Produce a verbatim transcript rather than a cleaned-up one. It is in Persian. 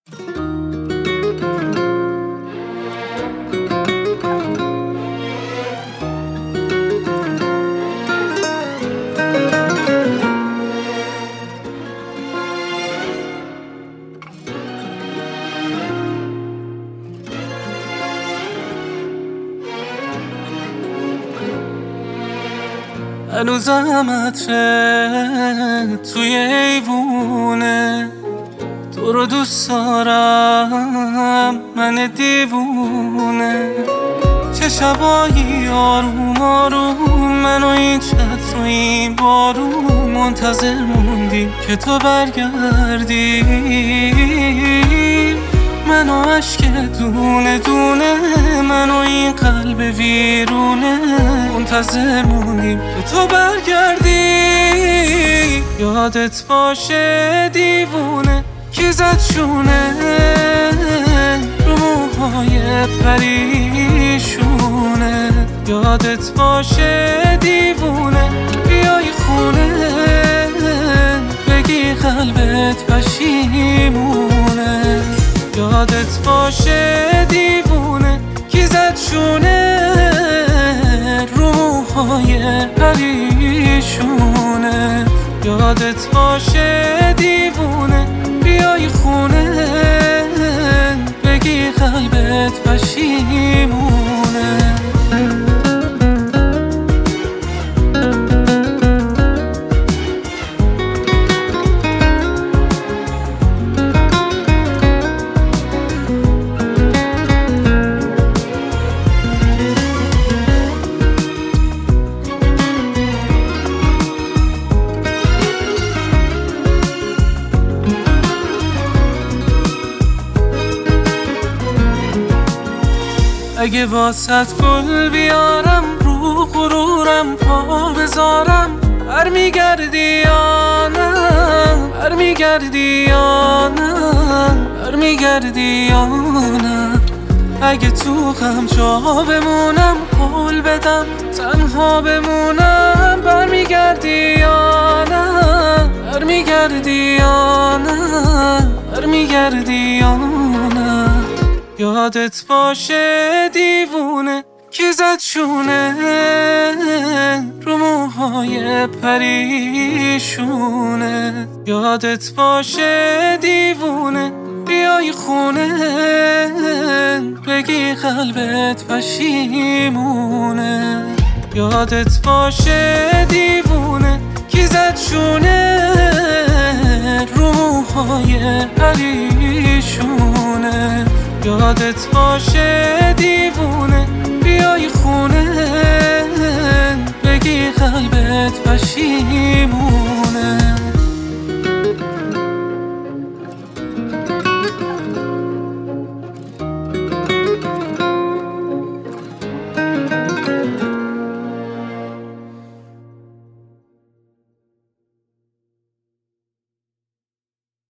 هنوزم عطره توی ایوونه، تو رو دوست دارم من دیوونه. چه شبایی آروم آروم من و این چتر و این بارون منتظر موندیم که تو برگردی. من و عشق دونه دونه، من و این قلب ویرونه منتظر موندیم که تو برگردی. یادت باشه دیوونه کی زد شونه رو موهای پریشونه. یادت باشه دیوونه بیای خونه بگی قلبت پشیمونه. یادت باشه دیوونه کی زد شونه رو موهای پریشونه. یادت باشه دیوونه بیای خونه بگی قلبت پشیمونه. اگه واسط گل بیارم رو غرورم پا بذارم، برمیگردی یا نه برمیگردی یا نه برمیگردی یا نه. اگه تو غم جا بمونم قول بدم تنها بمونم، برمیگردی یا نه برمیگردی یا نه برمیگردی یا نه. یادت باشه دیوونه کی زد شونه رو موهای پریشونه. یادت باشه دیوونه بیای خونه بگی قلبت پشیمونه. یادت باشه دیوونه کی زد شونه رو موهای پریشونه. یادت باشه دیوونه بیای خونه بگی قلبت پشیمونه.